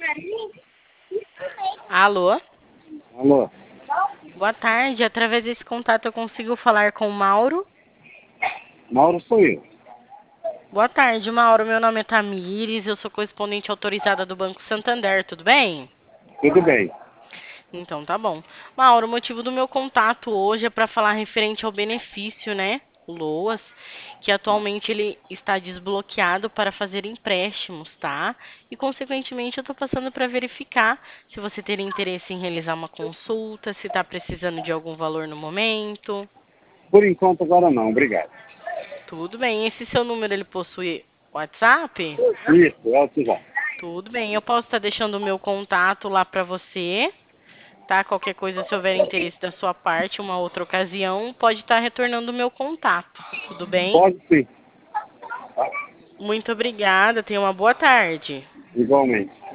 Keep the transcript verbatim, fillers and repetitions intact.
Alô? Alô? Boa tarde. Através desse contato eu consigo falar com o Mauro? Mauro sou eu. Boa tarde, Mauro. Meu nome é Tamires, eu sou correspondente autorizada do Banco Santander, tudo bem? Tudo bem. Então tá bom. Mauro, o motivo do meu contato hoje é para falar referente ao benefício, né? O LOAS, que atualmente ele está desbloqueado para fazer empréstimos, tá? E consequentemente eu estou passando para verificar se você teria interesse em realizar uma consulta, se está precisando de algum valor no momento. Por enquanto agora não, obrigado. Tudo bem. Esse seu número ele possui WhatsApp? Isso, é o que já. Tudo bem. Eu posso estar deixando o meu contato lá para você, tá? Qualquer coisa, se houver interesse da sua parte, uma outra ocasião, pode estar retornando o meu contato. Tudo bem? Pode sim. Muito obrigada. Tenha uma boa tarde. Igualmente.